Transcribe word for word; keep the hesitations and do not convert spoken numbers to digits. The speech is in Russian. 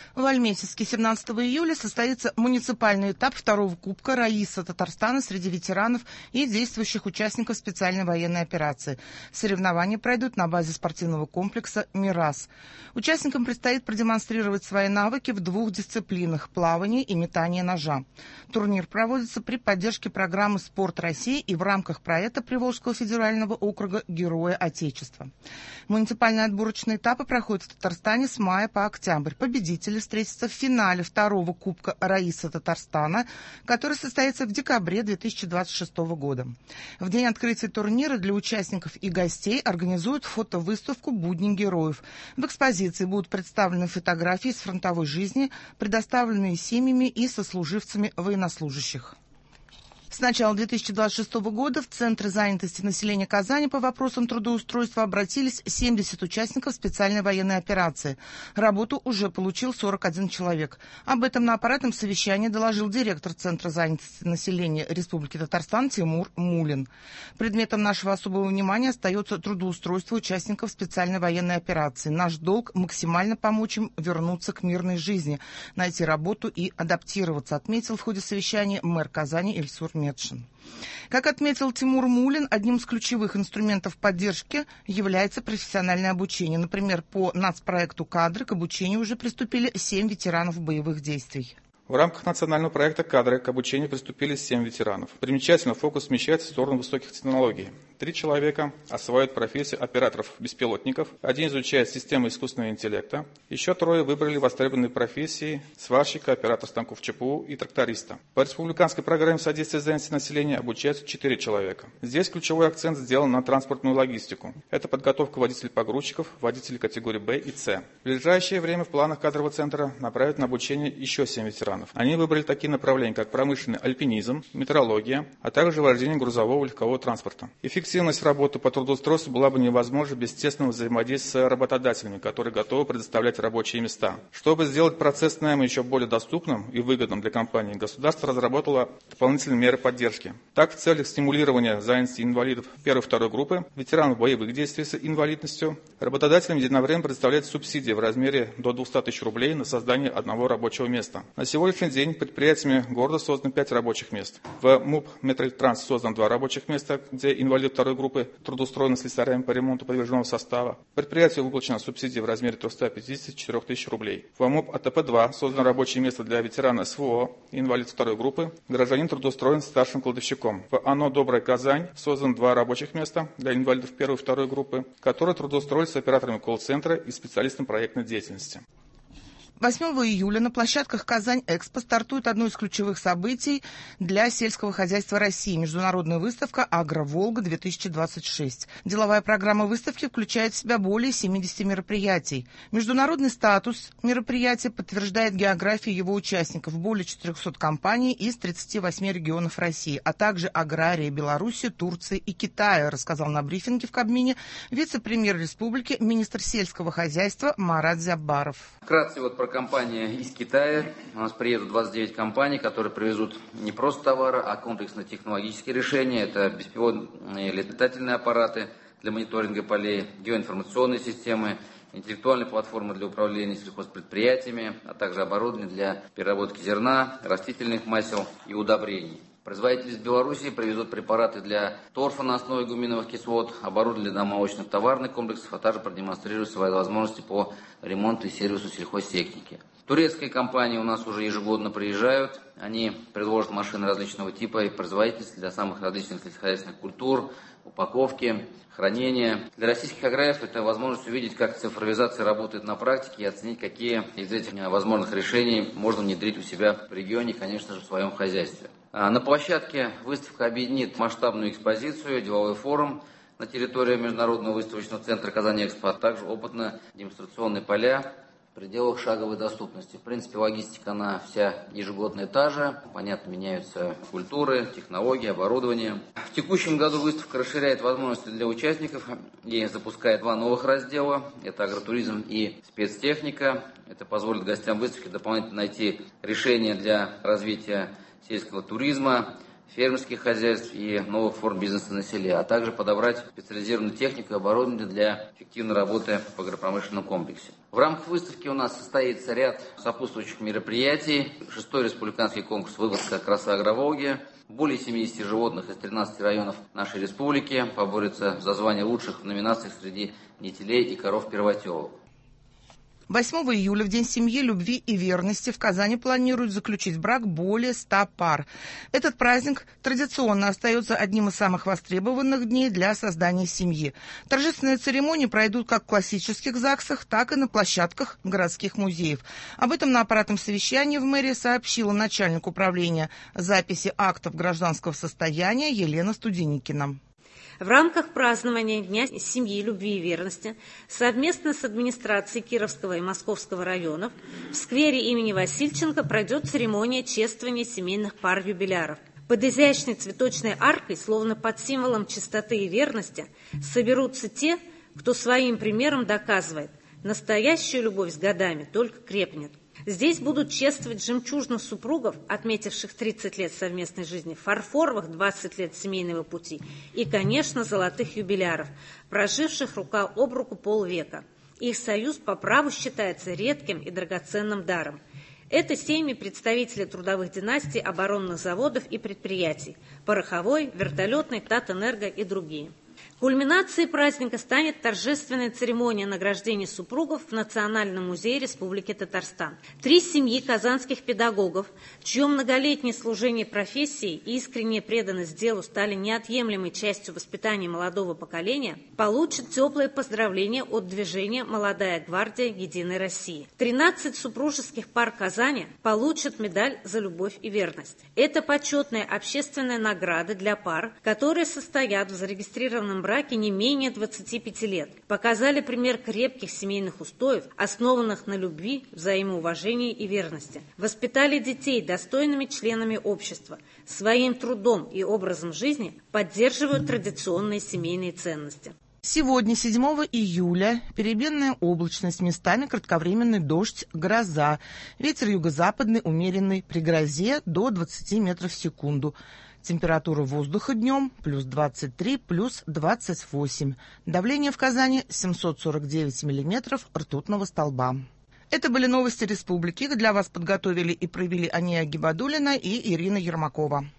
В Альметьевске семнадцатого июля состоится муниципальный этап второго кубка «Раиса Татарстана» среди ветеранов и действующих участников специальной военной операции. Соревнования пройдут на базе спортивного комплекса «Мирас». Участникам предстоит продемонстрировать свои навыки в двух дисциплинах – плавание и метание ножа. Турнир проводится при поддержке программы «Спорт России» и в рамках проекта Приволжского федерального округа «Герои Отечества». Муниципальные отборочные этапы проходят в Татарстане с мая по октябрь. Победители встретятся в финале второго кубка «Раиса Татарстана», который состоится в декабре две тысячи двадцать шестого года. В день открытия турнира для участников и гостей организуют фотовыставку «Будни героев». В экспозиции будут представлены фотографии из фронтовой жизни, предоставленные семьями и сослуживцами военнослужащих. С начала две тысячи двадцать шестого года в Центр занятости населения Казани по вопросам трудоустройства обратились семьдесят участников специальной военной операции. Работу уже получил сорок один человек. Об этом на аппаратном совещании доложил директор Центра занятости населения Республики Татарстан Тимур Мулин. Предметом нашего особого внимания остается трудоустройство участников специальной военной операции. Наш долг – максимально помочь им вернуться к мирной жизни, найти работу и адаптироваться, отметил в ходе совещания мэр Казани Ильсур Медшин. Как отметил Тимур Мулин, одним из ключевых инструментов поддержки является профессиональное обучение. Например, по нацпроекту «Кадры» к обучению уже приступили семь ветеранов боевых действий. В рамках национального проекта «Кадры» к обучению приступили семь ветеранов. Примечательно, фокус смещается в сторону высоких технологий. Три человека осваивают профессию операторов-беспилотников, один изучает системы искусственного интеллекта, еще трое выбрали востребованные профессии сварщика, оператор станков ЧПУ и тракториста. По республиканской программе содействия занятости населения обучаются четыре человека. Здесь ключевой акцент сделан на транспортную логистику. Это подготовка водителей-погрузчиков, водителей категории Б и С. В ближайшее время в планах кадрового центра направят на обучение еще семь ветеранов. Они выбрали такие направления, как промышленный альпинизм, метрология, а также вождение грузового и легкового транспорта. Эффективность работы по трудоустройству была бы невозможна без тесного взаимодействия с работодателями, которые готовы предоставлять рабочие места. Чтобы сделать процесс найма еще более доступным и выгодным для компании, государство разработало дополнительные меры поддержки. Так, в целях стимулирования занятости инвалидов первой и второй группы, ветеранов боевых действий с инвалидностью, работодателям единовременно предоставляется субсидия в размере до двухсот тысяч рублей на создание одного рабочего места. На сегодняшний день предприятиями города создано пять рабочих мест. В МУП «Метротранс» создано два рабочих места, где инвалиды второй группы трудоустроены слесарями по ремонту подвижного состава. Предприятию выплачена субсидия в размере трехсот пятидесяти четырёх тысяч рублей. В МУП АТП-два создано рабочее место для ветерана СВО, инвалид второй группы, гражданин трудоустроен старшим кладовщиком. В ОНО «Добрая Казань» создано два рабочих места для инвалидов первой и второй группы, которые трудоустроились с операторами колл-центра и специалистом проектной деятельности. восьмого июля на площадках «Казань-Экспо» стартует одно из ключевых событий для сельского хозяйства России – международная выставка «Агро-Волга-две тысячи двадцать шесть». Деловая программа выставки включает в себя более семидесяти мероприятий. Международный статус мероприятия подтверждает географию его участников – более четырехсот компаний из тридцати восьми регионов России, а также аграрии Беларуси, Турции и Китая, рассказал на брифинге в Кабмине вице-премьер республики, министр сельского хозяйства Марат Зябаров. Вкратце вот про компании из Китая. У нас приедут двадцать девять компаний, которые привезут не просто товары, а комплексно-технологические решения. Это беспилотные летательные аппараты для мониторинга полей, геоинформационные системы, интеллектуальные платформы для управления сельхозпредприятиями, а также оборудование для переработки зерна, растительных масел и удобрений. Производители из Беларуси привезут препараты для торфа на основе гуминовых кислот, оборудование для молочных товарных комплексов, а также продемонстрируют свои возможности по ремонту и сервису сельхозтехники. Турецкие компании у нас уже ежегодно приезжают. Они предложат машины различного типа и производительности для самых различных сельскохозяйственных культур, упаковки, хранения. Для российских аграриев это возможность увидеть, как цифровизация работает на практике и оценить, какие из этих возможных решений можно внедрить у себя в регионе и, конечно же, в своем хозяйстве. На площадке выставка объединит масштабную экспозицию, деловой форум на территории Международного выставочного центра «Казань-Экспо», а также опытно-демонстрационные поля в пределах шаговой доступности. В принципе, логистика, она вся ежегодная та же. Понятно, меняются культуры, технологии, оборудование. В текущем году выставка расширяет возможности для участников и запускает два новых раздела. Это агротуризм и спецтехника. Это позволит гостям выставки дополнительно найти решения для развития сельского туризма, фермерских хозяйств и новых форм бизнеса на селе, а также подобрать специализированную технику и оборудование для эффективной работы в агропромышленном комплексе. В рамках выставки у нас состоится ряд сопутствующих мероприятий. Шестой республиканский конкурс «Выводка краса агроволги». Более семидесяти животных из тринадцати районов нашей республики поборются за звание лучших в номинациях среди нетелей и коров-первотелок. восьмого июля, в День семьи, любви и верности, в Казани планируют заключить брак более ста пар. Этот праздник традиционно остается одним из самых востребованных дней для создания семьи. Торжественные церемонии пройдут как в классических ЗАГСах, так и на площадках городских музеев. Об этом на аппаратном совещании в мэрии сообщила начальник управления записи актов гражданского состояния Елена Студеникина. В рамках празднования Дня семьи, любви и верности совместно с администрацией Кировского и Московского районов в сквере имени Васильченко пройдет церемония чествования семейных пар юбиляров. Под изящной цветочной аркой, словно под символом чистоты и верности, соберутся те, кто своим примером доказывает, настоящая любовь с годами только крепнет. Здесь будут чествовать жемчужных супругов, отметивших тридцать лет совместной жизни, фарфоровых двадцать лет семейного пути и, конечно, золотых юбиляров, проживших рука об руку полвека. Их союз по праву считается редким и драгоценным даром. Это семьи представители трудовых династий, оборонных заводов и предприятий, пороховой, вертолетной, Татэнерго и другие. Кульминацией праздника станет торжественная церемония награждения супругов в Национальном музее Республики Татарстан. Три семьи казанских педагогов, чье многолетнее служение профессии и искренняя преданность делу стали неотъемлемой частью воспитания молодого поколения, получат теплые поздравления от движения «Молодая гвардия Единой России». тринадцать супружеских пар Казани получат медаль за любовь и верность. Это почетная общественная награда для пар, которые состоят в зарегистрированном браке не менее двадцати пяти лет, показали пример крепких семейных устоев, основанных на любви, взаимоуважении и верности, воспитали детей достойными членами общества, своим трудом и образом жизни поддерживают традиционные семейные ценности. Сегодня, седьмого июля, переменная облачность, местами кратковременный дождь, гроза. Ветер юго-западный умеренный, при грозе до двадцати метров в секунду. Температура воздуха днем плюс двадцать три, плюс двадцать восемь. Давление в Казани семьсот сорок девять миллиметров ртутного столба. Это были новости республики. Для вас подготовили и провели Ания Гибадуллина и Ирина Ермакова.